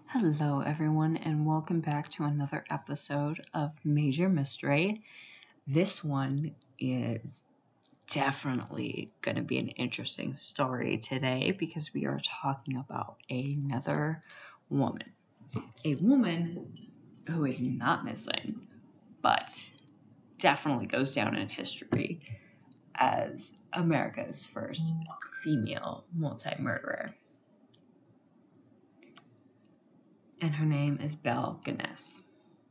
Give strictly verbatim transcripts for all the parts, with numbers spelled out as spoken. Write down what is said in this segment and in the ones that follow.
Hello, everyone, and welcome back to another episode of Major Mystery. This one is definitely going to be an interesting story today because we are talking about another woman. A woman who is not missing, but definitely goes down in history as America's first female multi-murderer. And her name is Belle Gunness.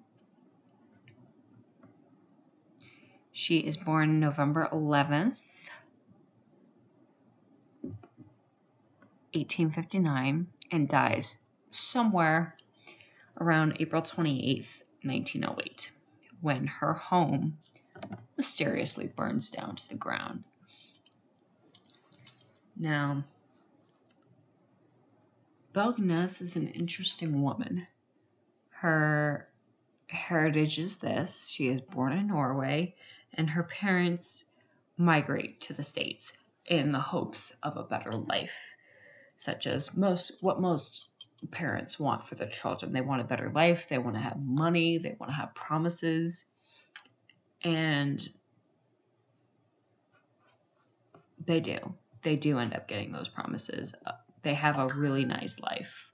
She is born November eleventh, eighteen fifty-nine, and dies somewhere around April twenty-eighth, nineteen oh eight, when her home mysteriously burns down to the ground. Now, Belle Gunness is an interesting woman. Her heritage is this: she is born in Norway, and her parents migrate to the States in the hopes of a better life, such as most what most parents want for their children. They want a better life, they want to have money, they want to have promises, and they do. They do end up getting those promises. They have a really nice life.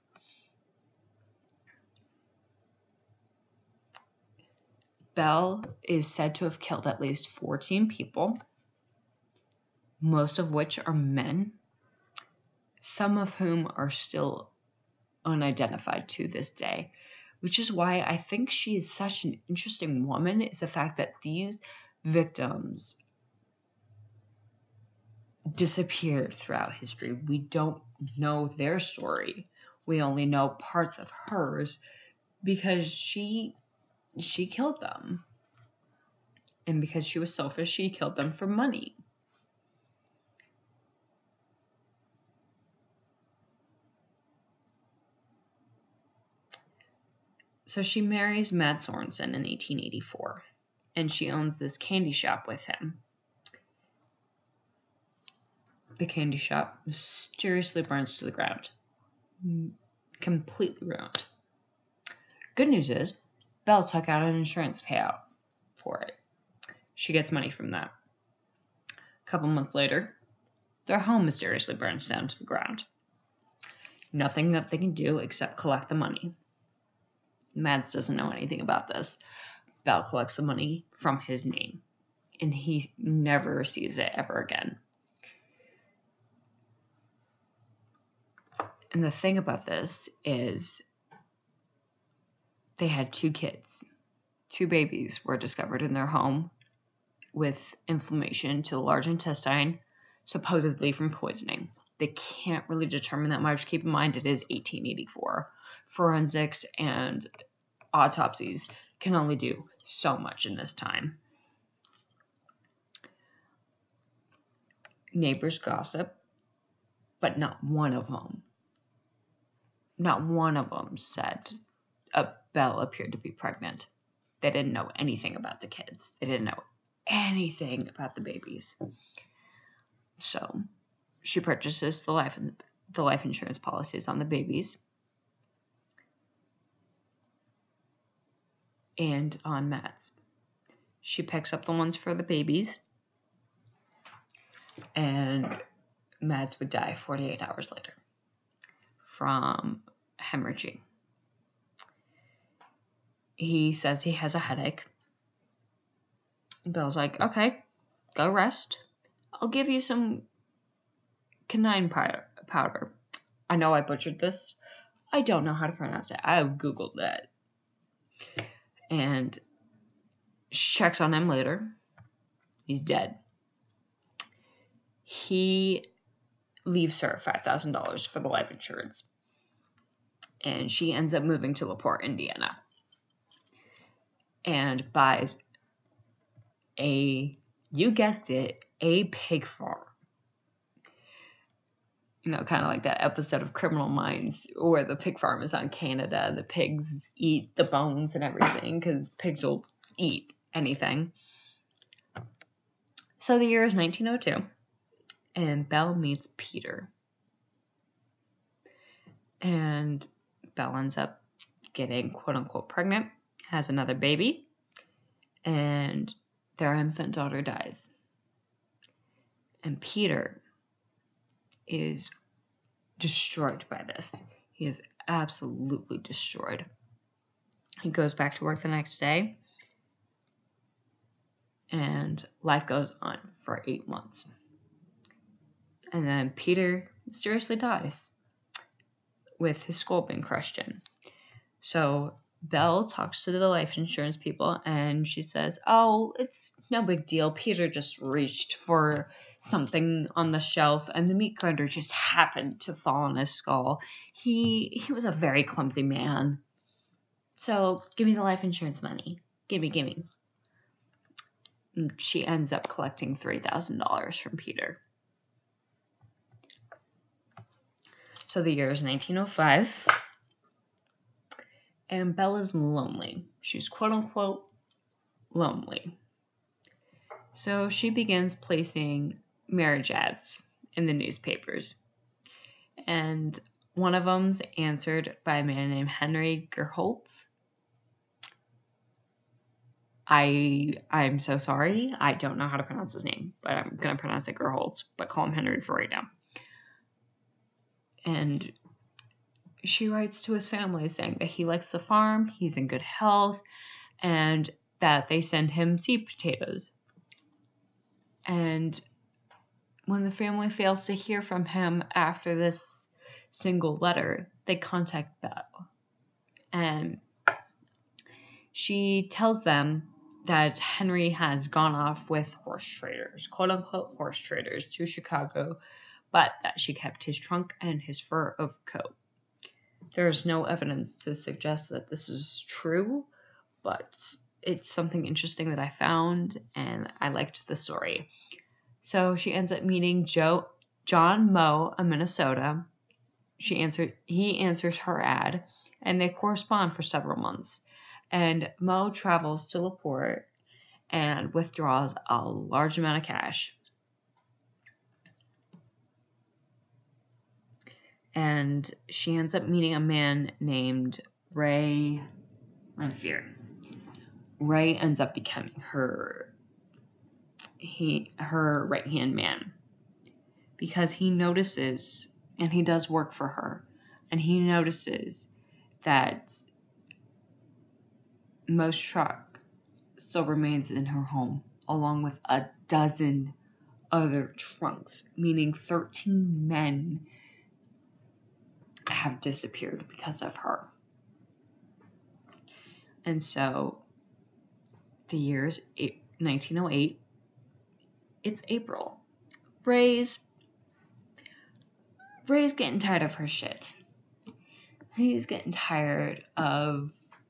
Belle is said to have killed at least fourteen people, most of which are men, some of whom are still unidentified to this day, which is why I think she is such an interesting woman, is the fact that these victims disappeared throughout history. We don't know their story. We only know parts of hers because she she killed them. And because she was selfish, she killed them for money. So she marries Mads Sorensen in eighteen eighty-four, and she owns this candy shop with him. The candy shop mysteriously burns to the ground. Completely ruined. Good news is, Belle took out an insurance payout for it. She gets money from that. A couple months later, their home mysteriously burns down to the ground. Nothing that they can do except collect the money. Mads doesn't know anything about this. Belle collects the money from his name, and he never sees it ever again. And the thing about this is they had two kids. Two babies were discovered in their home with inflammation to the large intestine, supposedly from poisoning. They can't really determine that much. Keep in mind, it is eighteen eighty-four. Forensics and autopsies can only do so much in this time. Neighbors gossip, but not one of them, not one of them said uh, Belle appeared to be pregnant. They didn't know anything about the kids. They didn't know anything about the babies. So she purchases the life the life insurance policies on the babies and on Mads. She picks up the ones for the babies, and Mads would die forty-eight hours later from hemorrhaging. He says he has a headache. Belle's like, okay, go rest. I'll give you some quinine powder. I know I butchered this. I don't know how to pronounce it. I've Googled that. And she checks on him later. He's dead. He leaves her five thousand dollars for the life insurance. And she ends up moving to LaPorte, Indiana. And buys a, you guessed it, a pig farm. You know, kind of like that episode of Criminal Minds where the pig farm is on Canada and the pigs eat the bones and everything because pigs will eat anything. So the year is nineteen oh two, and Belle meets Peter. And Belle ends up getting quote-unquote pregnant, has another baby, and their infant daughter dies. And Peter is destroyed by this. He is absolutely destroyed. He goes back to work the next day, and life goes on for eight months. And then Peter mysteriously dies with his skull being crushed in. So Belle talks to the life insurance people, and she says, oh, it's no big deal. Peter just reached for something on the shelf, and the meat grinder just happened to fall on his skull. He he was a very clumsy man. So give me the life insurance money. Gimme, gimme. And she ends up collecting three thousand dollars from Peter. So the year is nineteen oh five. And Belle is lonely. She's quote-unquote lonely. So she begins placing marriage ads in the newspapers. And one of them's answered by a man named Henry Gerholtz. I, I'm so sorry. I don't know how to pronounce his name, but I'm going to pronounce it Gerholtz, but call him Henry for right now. And she writes to his family saying that he likes the farm, he's in good health, and that they send him seed potatoes. And when the family fails to hear from him after this single letter, they contact Belle. And she tells them that Henry has gone off with horse traders, quote-unquote horse traders, to Chicago, but that she kept his trunk and his fur overcoat. There's no evidence to suggest that this is true, but it's something interesting that I found, and I liked the story. So she ends up meeting Joe, John Moe of Minnesota. She answered, he answers her ad, and they correspond for several months. And Moe travels to LaPorte and withdraws a large amount of cash. And she ends up meeting a man named Ray Lamphere. Ray ends up becoming her he her right-hand man because he notices, and he does work for her, and he notices that Moe's truck still remains in her home, along with a dozen other trunks, meaning thirteen men have disappeared because of her. And so the year is nineteen oh eight. It's April. Ray's Ray's getting tired of her shit. He's getting tired of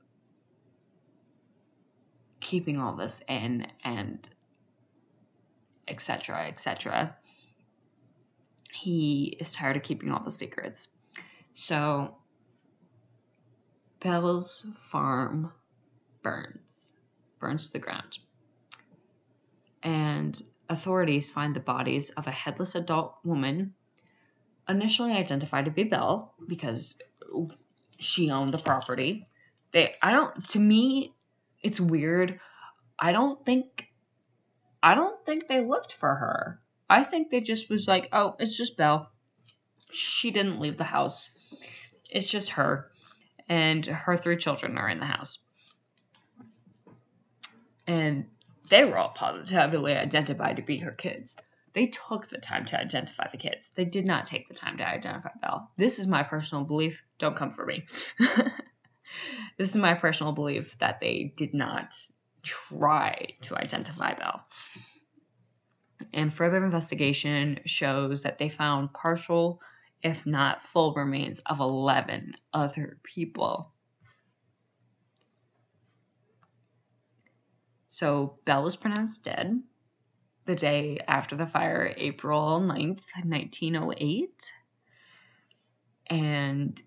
keeping all this in, and et cetera, et cetera. He is tired of keeping all the secrets. So Belle's farm burns, burns to the ground. And authorities find the bodies of a headless adult woman, initially identified to be Belle because she owned the property. They, I don't, to me, it's weird. I don't think, I don't think they looked for her. I think they just was like, oh, it's just Belle. She didn't leave the house. It's just her. And her three children are in the house. And they were all positively identified to be her kids. They took the time to identify the kids. They did not take the time to identify Belle. This is my personal belief. Don't come for me. This is my personal belief that they did not try to identify Belle. And further investigation shows that they found partial, if not full, remains of eleven other people. So Belle was pronounced dead the day after the fire, April ninth, nineteen oh eight. And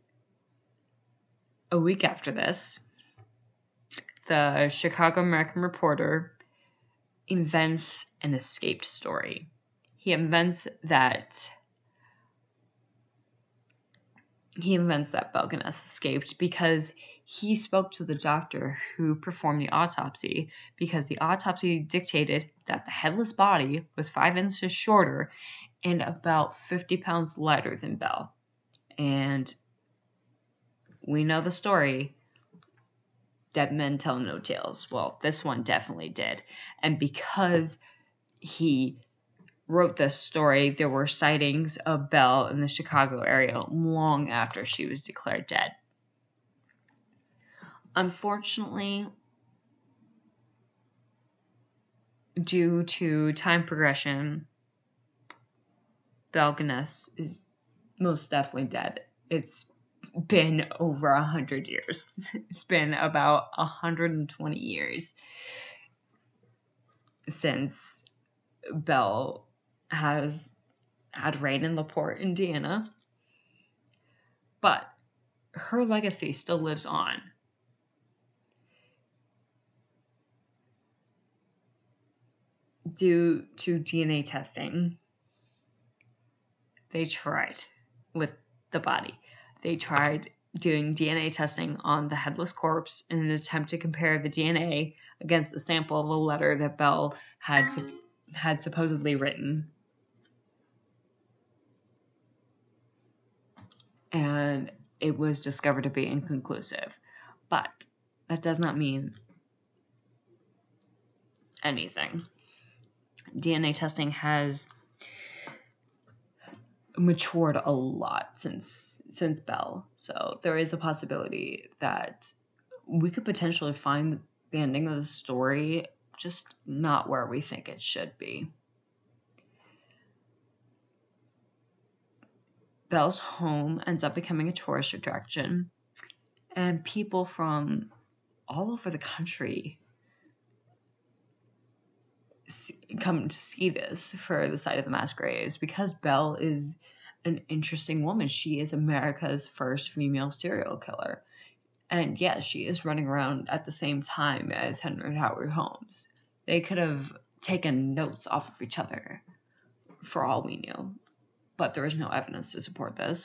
a week after this, the Chicago American Reporter invents an escaped story. He invents that he invents that Belle Gunness escaped because he spoke to the doctor who performed the autopsy, because the autopsy dictated that the headless body was five inches shorter and about fifty pounds lighter than Belle. And we know the story. Dead men tell no tales. Well, this one definitely did. And because he wrote this story, there were sightings of Belle in the Chicago area long after she was declared dead. Unfortunately, due to time progression, Belle Gunness is most definitely dead. It's been over a hundred years. It's been about a hundred and twenty years since Belle has had reign in LaPorte, Indiana. But her legacy still lives on. Due to D N A testing, they tried with the body. They tried doing D N A testing on the headless corpse in an attempt to compare the D N A against a sample of a letter that Belle had had supposedly written. And it was discovered to be inconclusive. But that does not mean anything. D N A testing has matured a lot since since Belle. So there is a possibility that we could potentially find the ending of the story just not where we think it should be. Belle's home ends up becoming a tourist attraction, and people from all over the country come to see this for the site of the mass graves, because Belle is an interesting woman. She is America's first female serial killer. And yes, she is running around at the same time as Henry Howard Holmes. They could have taken notes off of each other for all we knew, but there is no evidence to support this.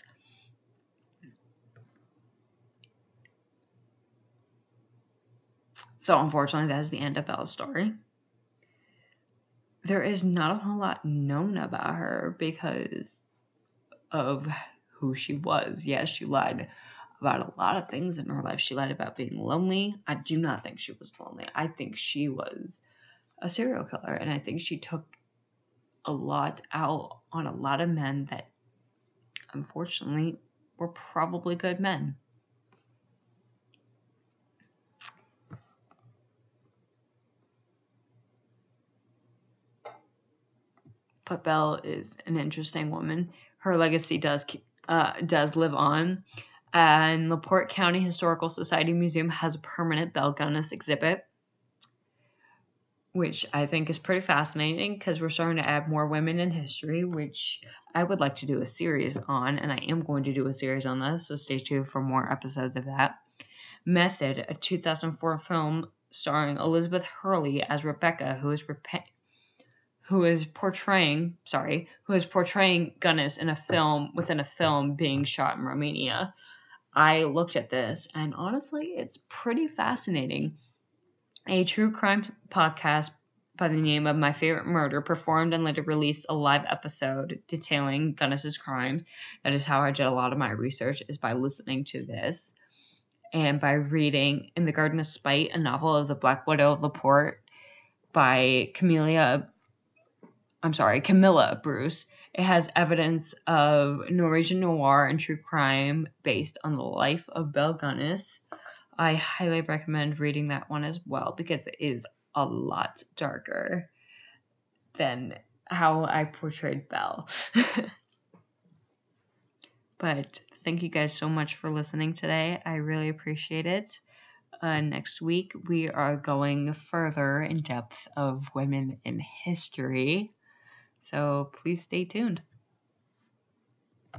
So unfortunately, that is the end of Belle's story. There is not a whole lot known about her because of who she was. Yes, she lied about a lot of things in her life. She lied about being lonely. I do not think she was lonely. I think she was a serial killer, and I think she took a lot out on a lot of men that unfortunately were probably good men. But Belle is an interesting woman. Her legacy does uh, does live on. And LaPorte County Historical Society Museum has a permanent Belle Gunness exhibit, which I think is pretty fascinating because we're starting to add more women in history, which I would like to do a series on, and I am going to do a series on this, so stay tuned for more episodes of that. Method, a two thousand four film starring Elizabeth Hurley as Rebecca, who is repa- who is portraying, sorry, who is portraying Gunness in a film within a film being shot in Romania. I looked at this, and honestly, it's pretty fascinating. A true crime podcast by the name of My Favorite Murder performed and later released a live episode detailing Gunness's crimes. That is how I did a lot of my research, is by listening to this and by reading In the Garden of Spite, a novel of the Black Widow of LaPorte by Camellia, I'm sorry, Camilla Bruce. It has evidence of Norwegian noir and true crime based on the life of Belle Gunness. I highly recommend reading that one as well because it is a lot darker than how I portrayed Belle. But thank you guys so much for listening today. I really appreciate it. Uh, next week, we are going further in depth of women in history. So please stay tuned.